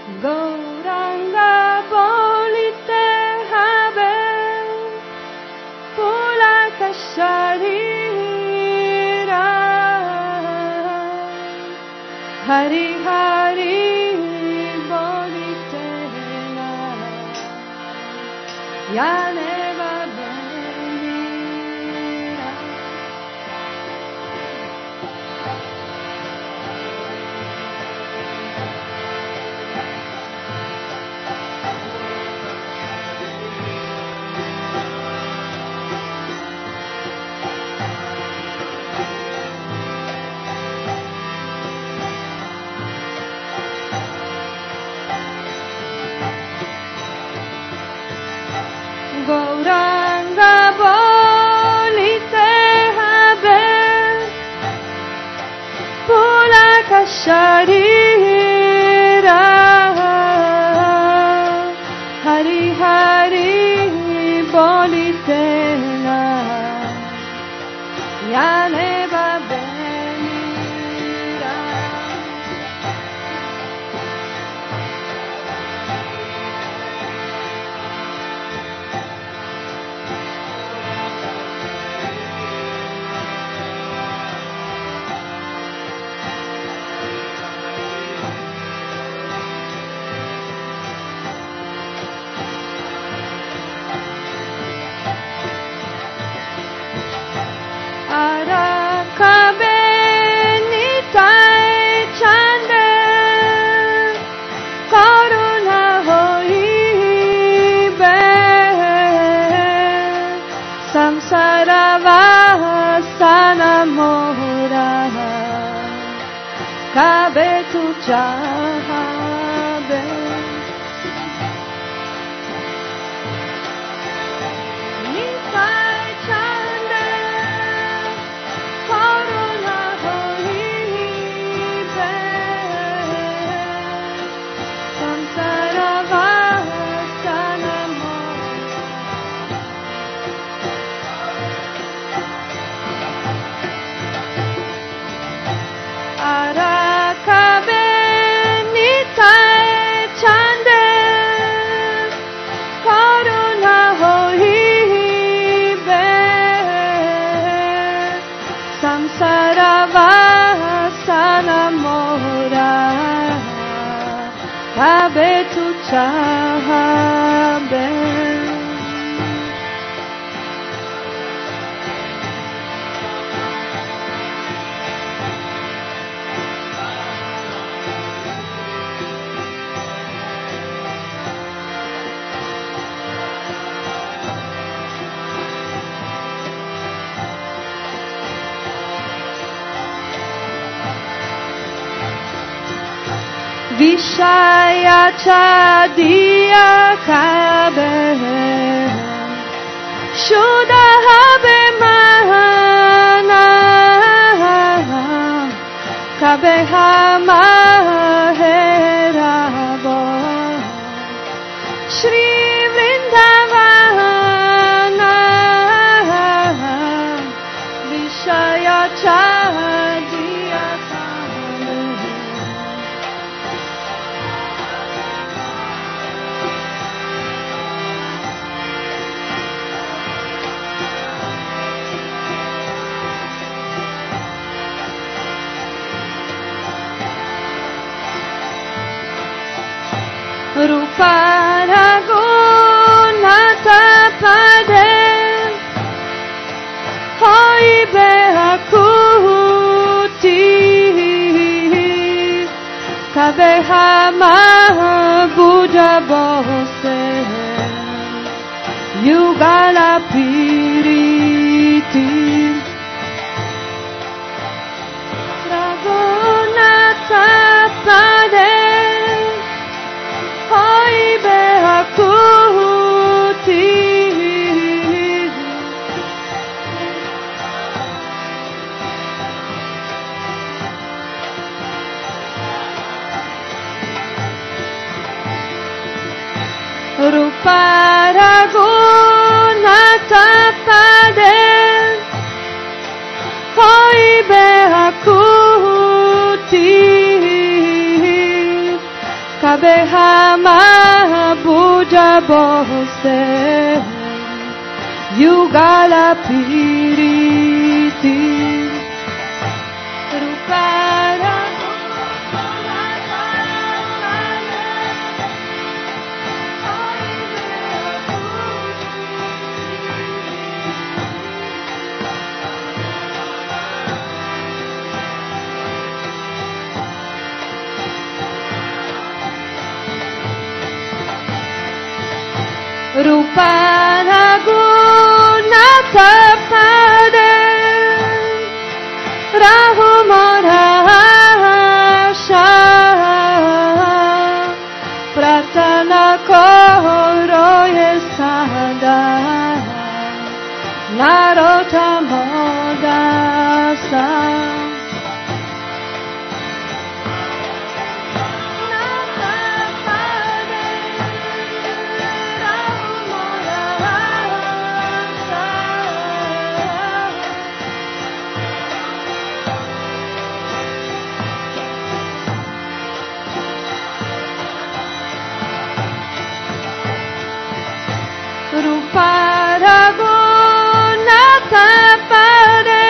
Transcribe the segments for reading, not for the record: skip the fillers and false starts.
Gauranga bolite habe pulaka sharira Hari Hari bolite na Yaneva benira Gauranga bolite habe pulaka sharira Hari Hari bolite na Yaneva benira Arakabe nitai chande karuna hoibe samsara vasana mohura kabe tu chahabe nitai chande karuna hoibe samsara vasana Arakabe nitai chande karuna hoibe samsara vasana mohura kabe tu chahabe Vishaya chadiya kabe Shuddha habe mahana Kabe hama herabo Shri Vrindavana Vishaya chadiya Rupara gunatapade hoibe akuti kabehama Buddha bose yugala piriti Ragunatapade hoibe akuti Rupara gunatapade hoibe akuti Kabehama Buddha Bose Yugala Piriti Rupara Rupana Gunata Pade Rahumorasha Pratana Koroye Sada Narota Modasa Ruparagunata Pade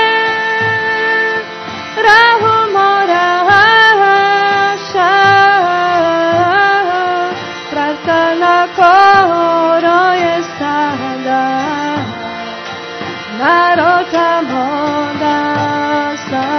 Rahumorasha Pratana Koroye Sada Narota Modasa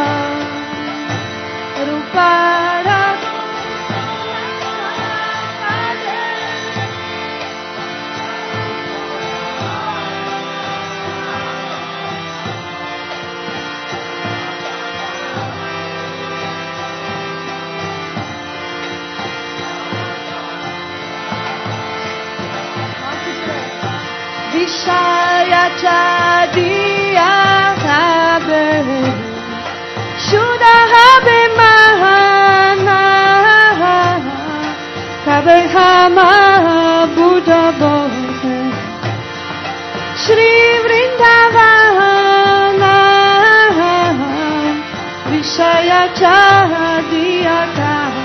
Vishaya Chadiya Habe Shuddha Habe Mahana Kabehama Buddha Bose Shri Vrindavana Vishaya Chadiya Habe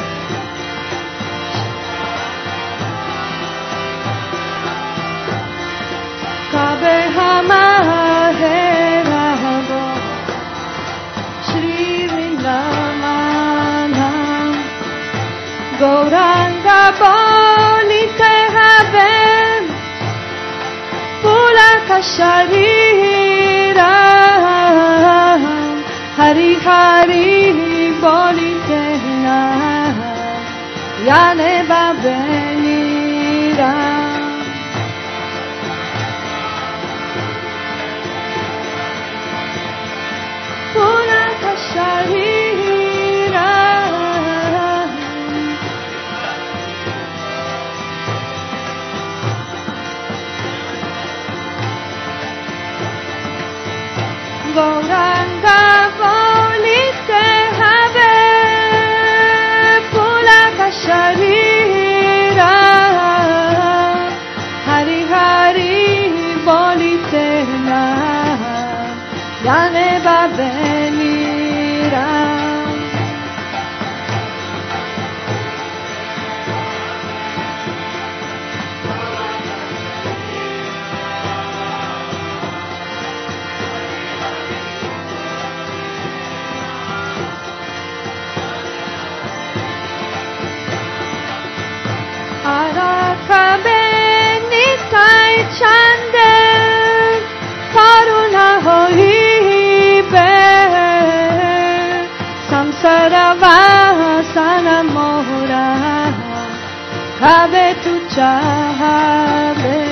Kabehama Herabo Shri Vrindavana Gauranga Bonite Habe Pulaka Sharira Hari Hari Bonite Yane Babenira Pulaka Sharira Gauranga Bolite Habe Pulaka Sharira Hari Hari Bolite Yane Babenira Arakabe Nitai Chande Karuna Hoibe Samsara Vasana Mohura Kabe Tuchabe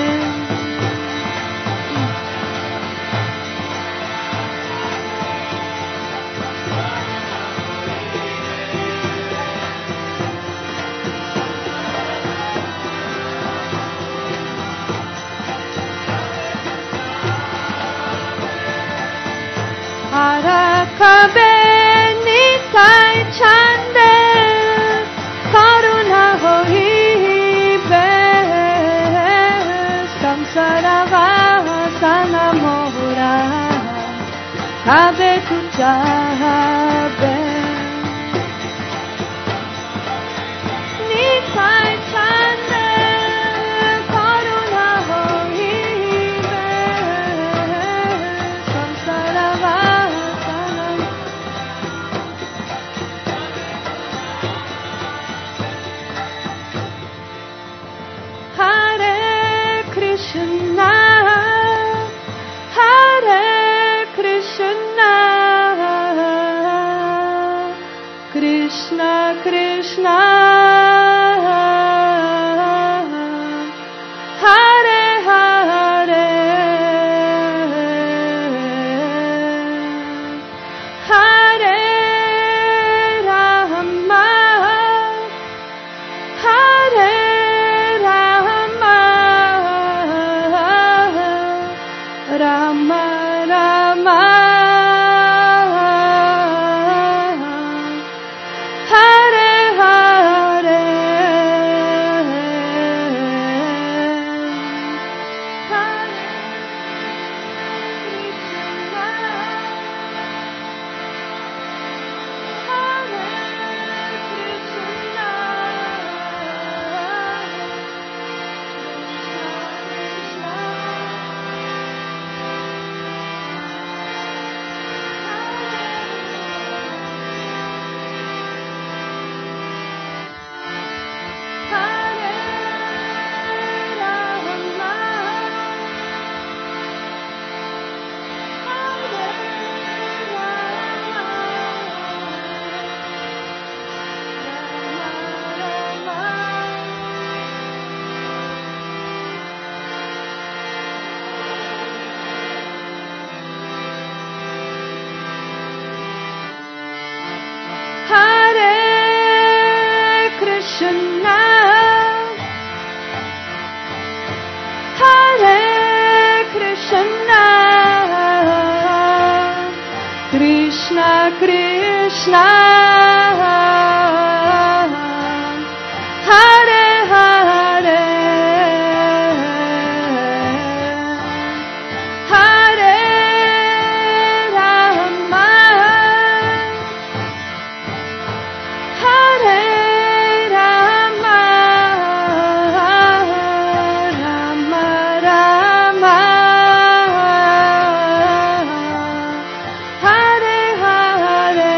Arakabe Nitai Chande Karuna Hoibe Krishna Krishna Hare Hare Hare Rama Hare Rama Rama Rama Hare Hare Krishna Krishna Hare Hare Hare Rama Hare Rama Rama Rama Hare Hare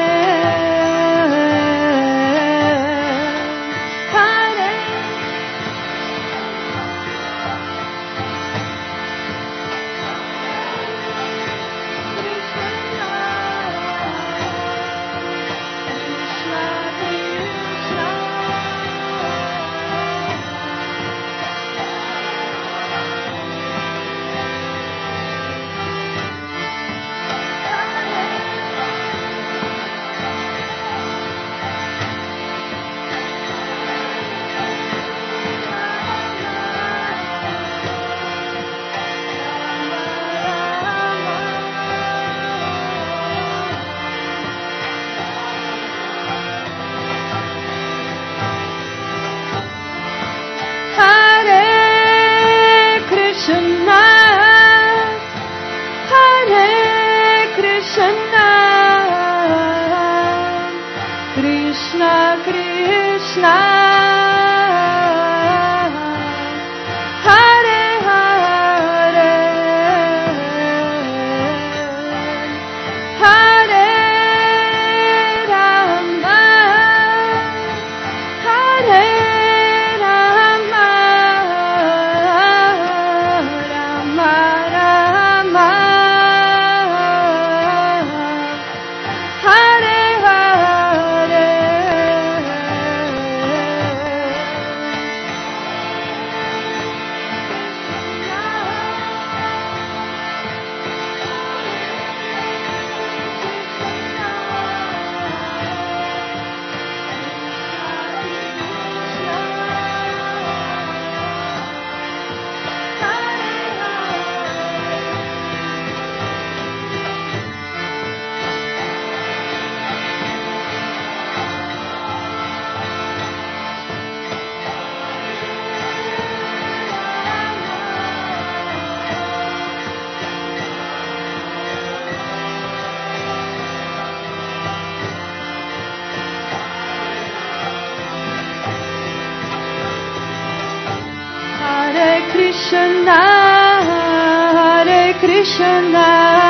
Krishna, Hare Krishna,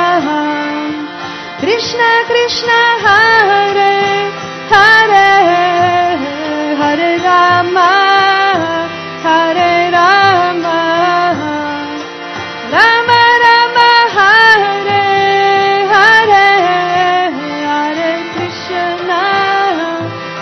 Krishna Krishna, Hare Hare, Hare Rama, Hare Rama, Rama Rama, Hare Hare, Hare Krishna,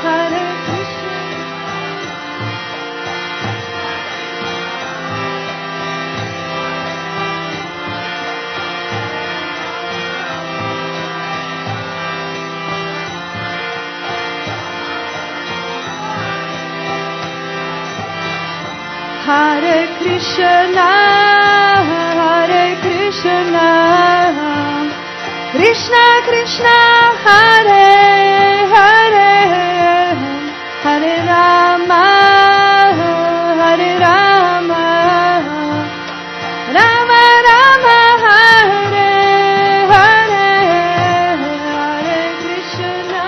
Hare Krishna, Krishna Krishna, Hare Hare, Hare Rama, Hare Rama, Rama Rama, Hare Hare, Hare Krishna.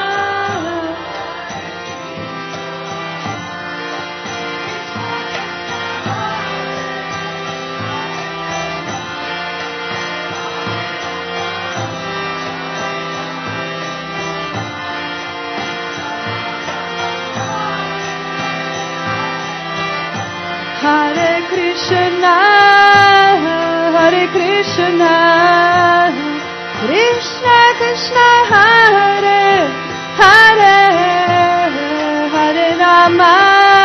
Hare Krishna, Krishna Krishna, Hare Hare, Hare Rama,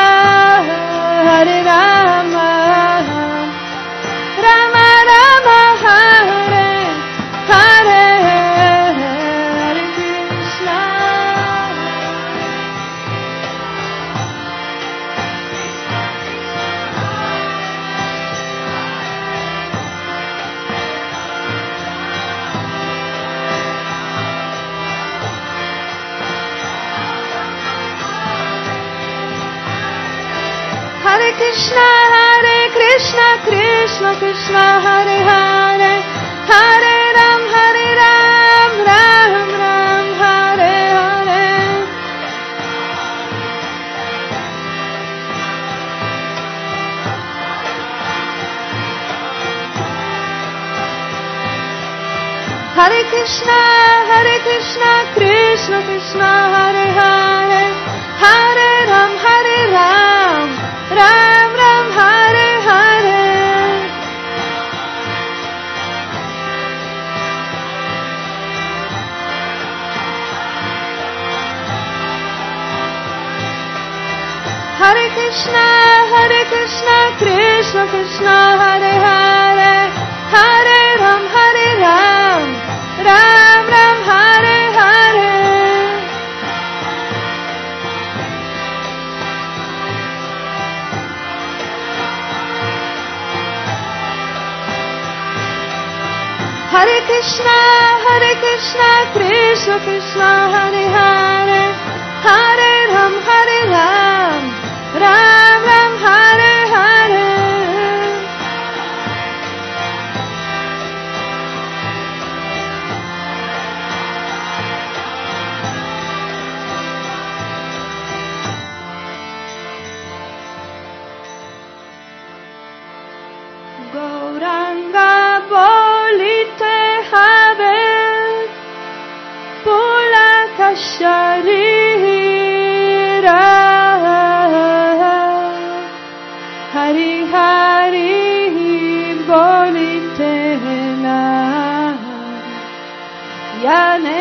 Hare Rama, Rama Rama, Hare Hare, Hare Krishna. Hare Krishna, Krishna Krishna, Hare Hare, Hare Ram, Ram Ram, Hare Hare. Hare Krishna, Krishna Krishna, Hare Hare, Hare Ram, Ram Ram, Hare Hare. Hare Krishna, Krishna Krishna, Hare Hare, Hare Ram, Ram Ram, Hare Hare. Hare Krishna, Krishna Krishna, Hare Hare, Hare Ram, Ram Ram, Hare Hare. Gauranga bolite have Pulaka Sharira, Hari Hari bolite na Yane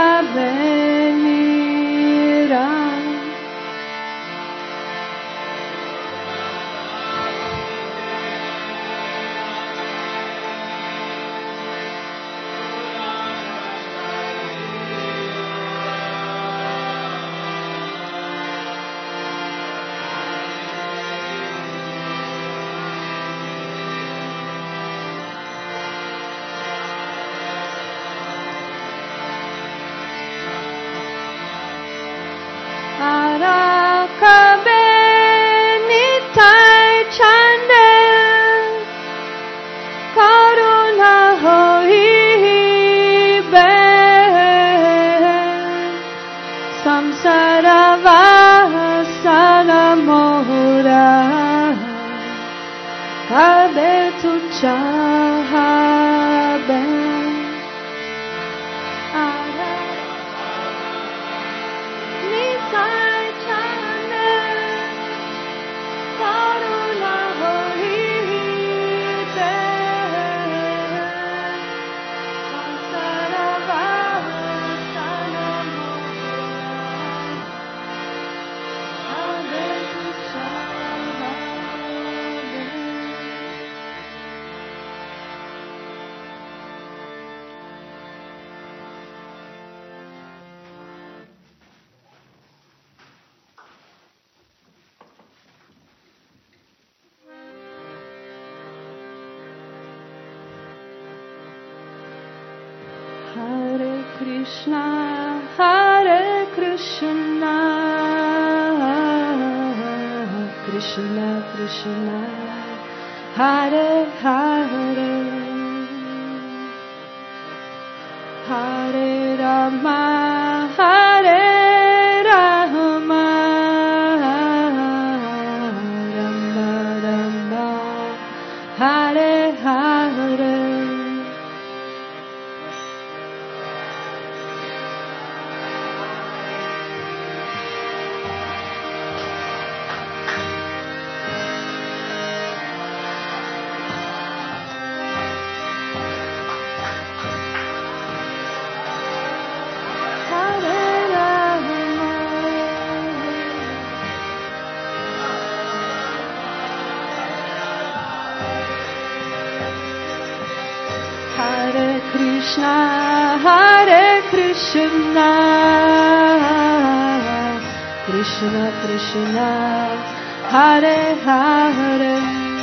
Babelira. Arakabe nitai chande karuna hoibe samsara vasana mohura kabe tu chahabe. Krishna Krishna Hare Hare Hare Rama Hare Rama Rama Rama Hare Hare Hare Krishna, Hare Krishna, Krishna Krishna, Hare Hare,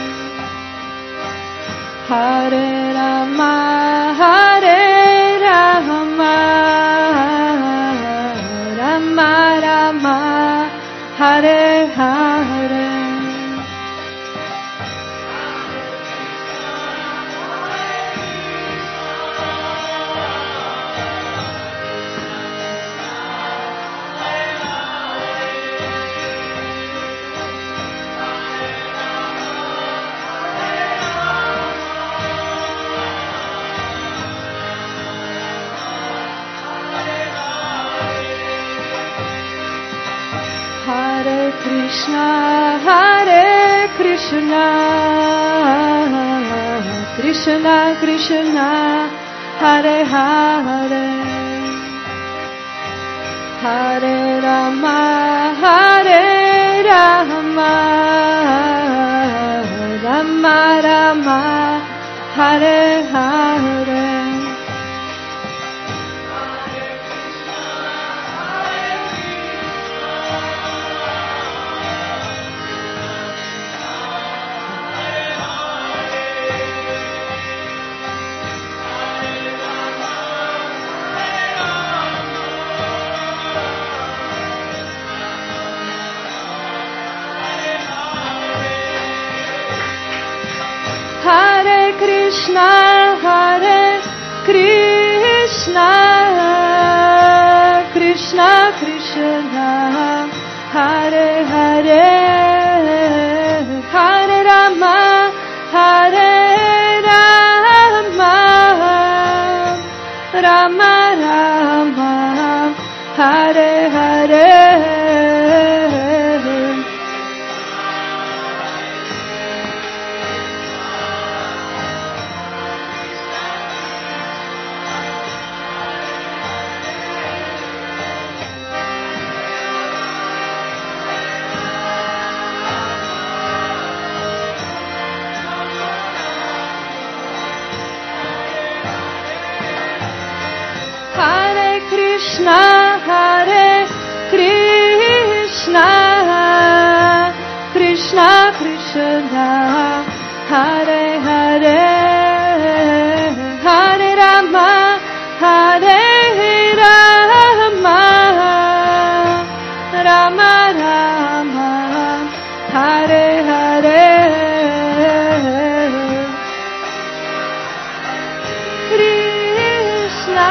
Hare Rama, Hare Rama, Rama Rama, Hare Hare. Hare Krishna, Hare Krishna, Krishna Krishna, Hare Hare, Hare Rama, Hare Rama, Rama Rama, Hare Hare. Hare Krishna, Hare Krishna, Krishna Krishna, Hare Hare, Hare Rama, Hare Rama, Rama Rama, Hare Hare. Hare Krishna, Hare Krishna, Krishna Krishna, Hare Hare, Hare Rama, Hare Rama, Rama Rama, Hare Hare. Krishna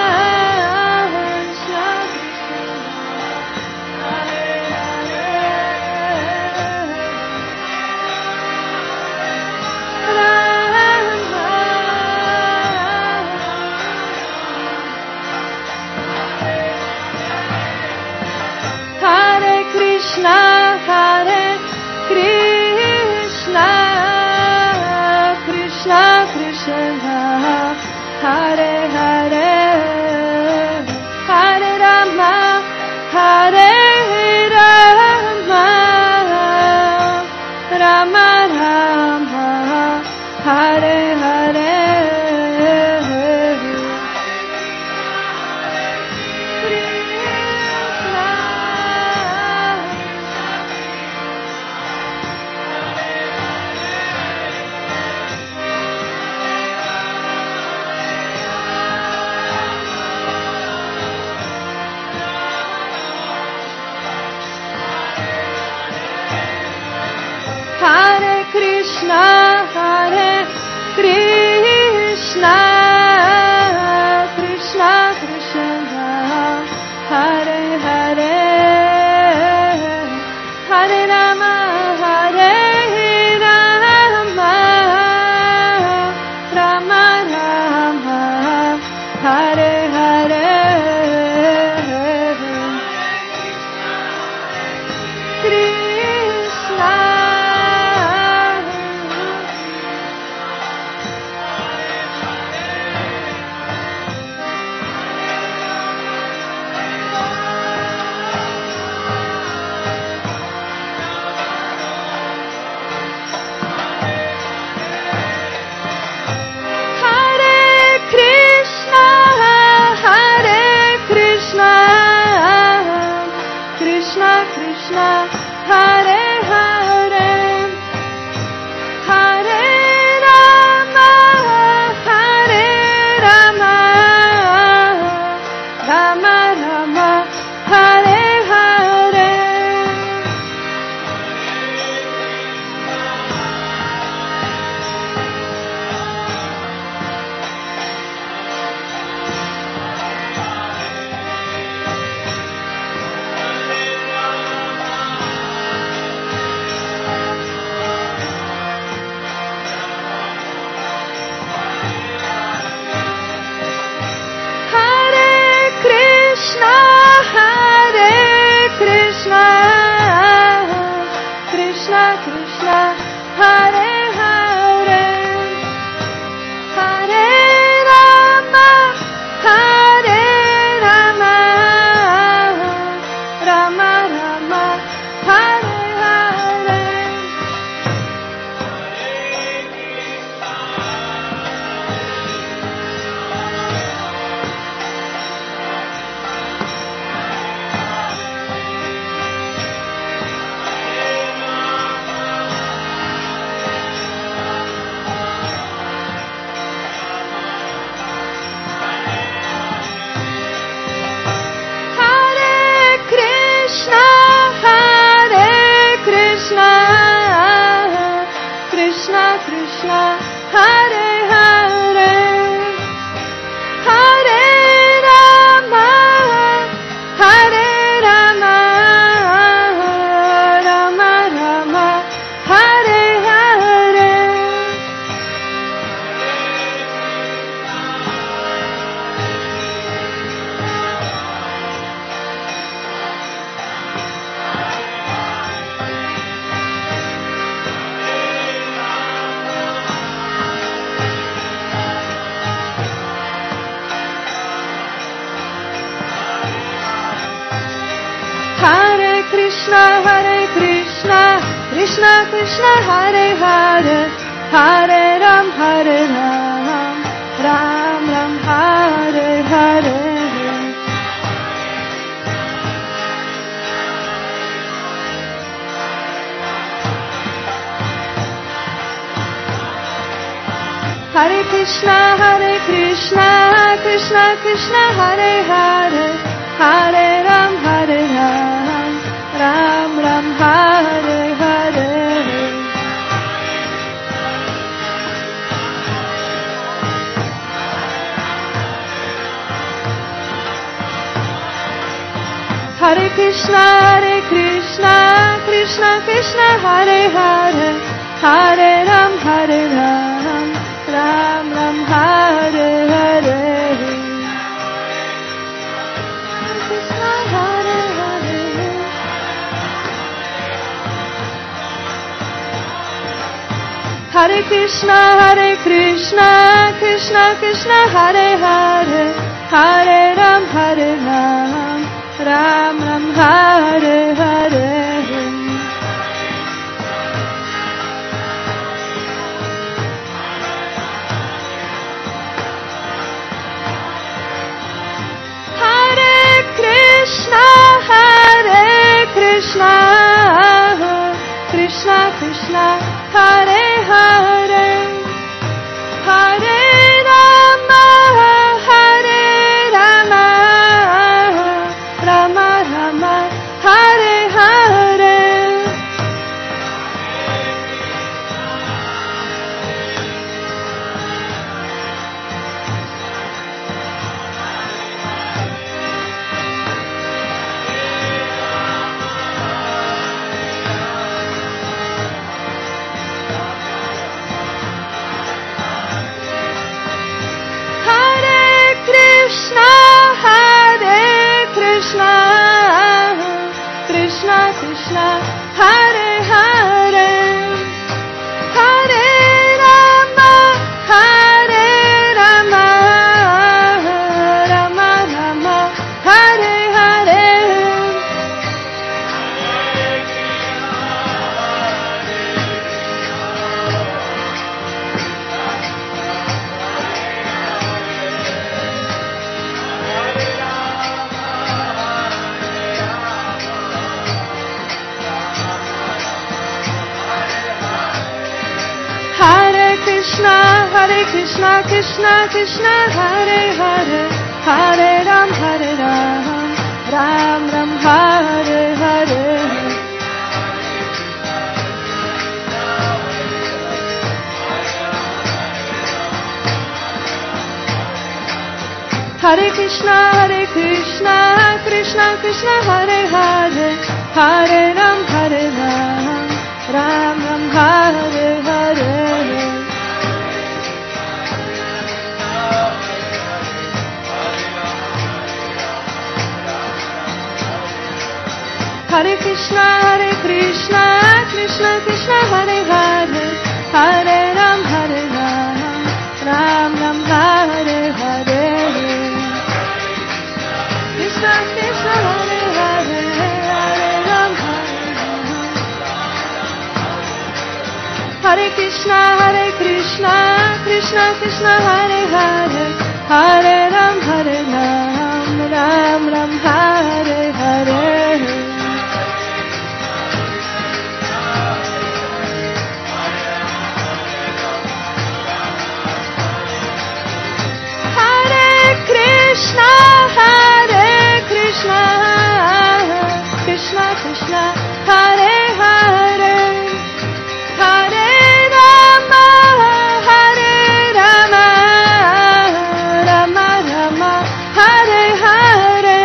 Hare Krishna, Hare Krishna, Krishna Krishna, Hare Hare, Hare Rama, Hare Rama, Rama Rama, Hare Hare. Krishna Krishna Krishna Hare Hare Hare Rama Hare Rama Rama Rama Hare Hare Krishna Krishna Hare Hare Hare Rama Hare Rama Rama Rama Hare Hare Krishna Krishna Hare Hare Hare Rama Hare Rama Rama Rama Hare Hare Hare Krishna Krishna Krishna Hare Hare Hare Ram Ram Ram Hare Hare Hare Krishna Krishna Krishna Hare Hare Hare Ram Ram Ram Hare Hare Hare Krishna Krishna Krishna Hare Hare Hare Ram Ram Ram Hare Hare Hare Krishna Krishna Krishna Hare Hare Hare Ram Ram Ram Hare Hare Krishna Krishna Krishna Hare Hare Hare Rama Hare Rama Rama Rama Hare Krishna, Krishna Krishna, Hare Hare, Hare Ram, Ram Ram, Hare Hare. Hare Krishna, Krishna Krishna, Hare Hare, Hare Ram, Ram Ram, Hare Hare. Hare Krishna, Krishna Krishna, Hare Hare, Hare Ram, Ram Ram, Hare Hare. Krishna Krishna, Hare Hare, Hare Ram, Hare Krishna, Krishna Krishna, Hare Hare, Hare Ram, Ram Ram, Hare Hare. Krishna, Krishna Krishna, Hare Hare, Hare Rama, Rama Rama, Hare Hare.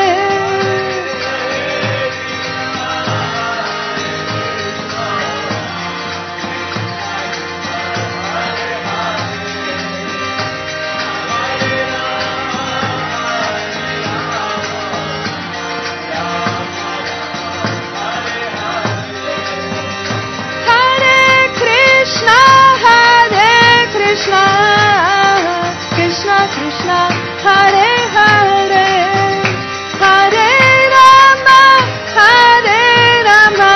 Krishna Krishna, Hare Hare, Hare Rama, Rama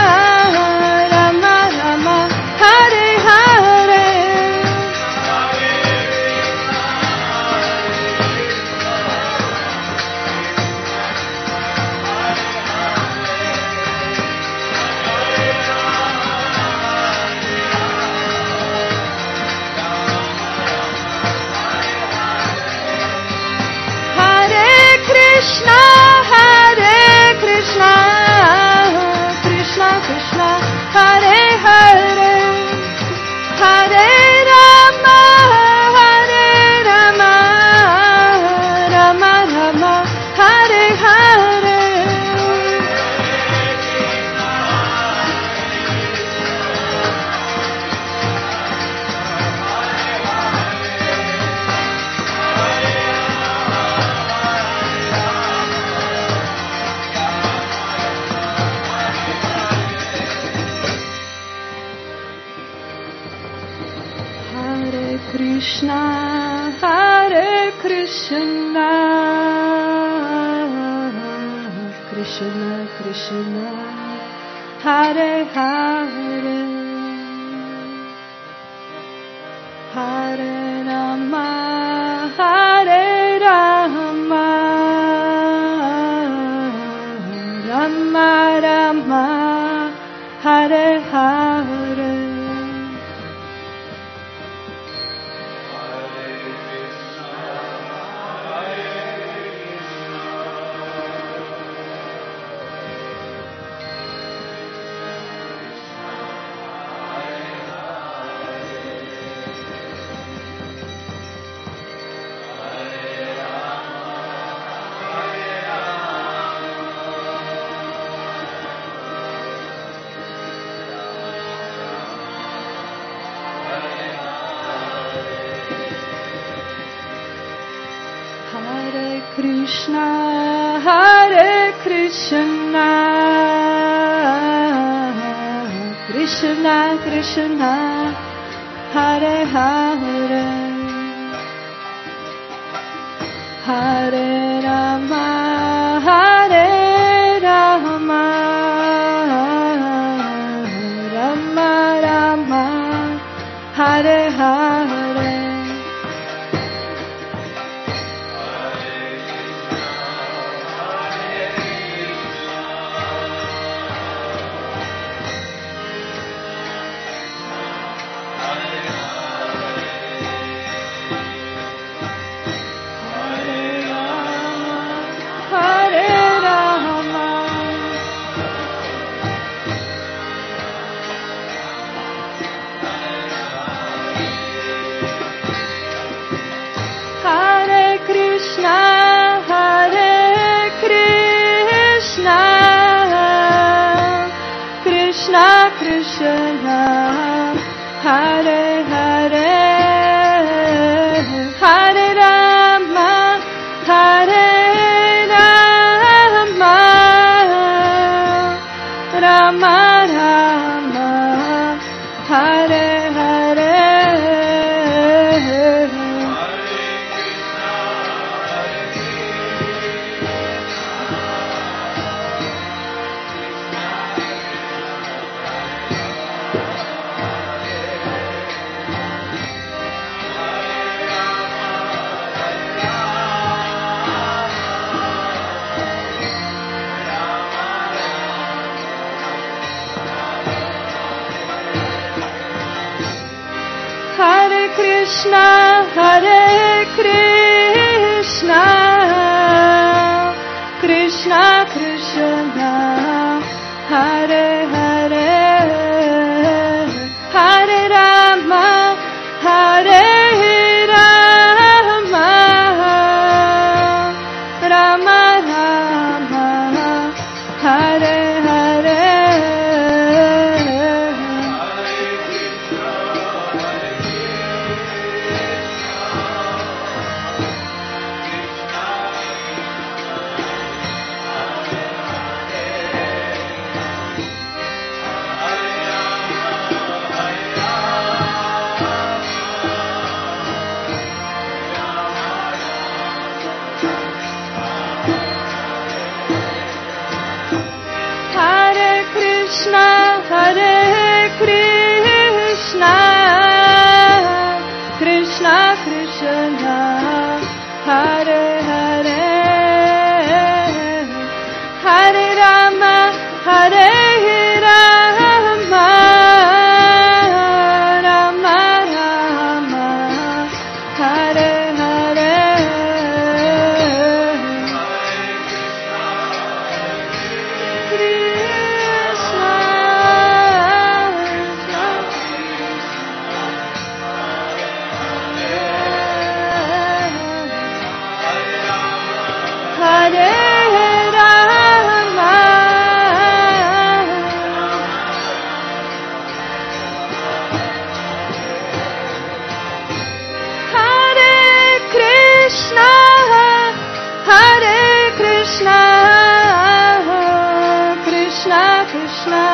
Rama, Hare Hare. Krishna, Krishna Krishna, Hare Hare, Hare Rama, Rama Rama, Hare Hare. Krishna, Krishna, Krishna Krishna, Hare Hare, Hare Rama, Rama Rama, Hare Hare. Krishna, Krishna, Krishna Krishna, Hare Hare, Hare Rama, Rama Rama, Hare Hare. Krishna, Hare Hare, Hare Rama, Hare Rama, Rama Rama, Hare Hare. Hare Krishna, Hare Krishna, Krishna Krishna, Hare Hare, Hare Rama, Hare Rama, Rama Rama, Hare Hare. Hare Krishna, Hare Krishna, Krishna Krishna, Hare Hare, Hare Rama, Hare Rama, Rama Rama, Hare Hare. Hare Rama, Hare Krishna, Hare Krishna, Krishna Krishna,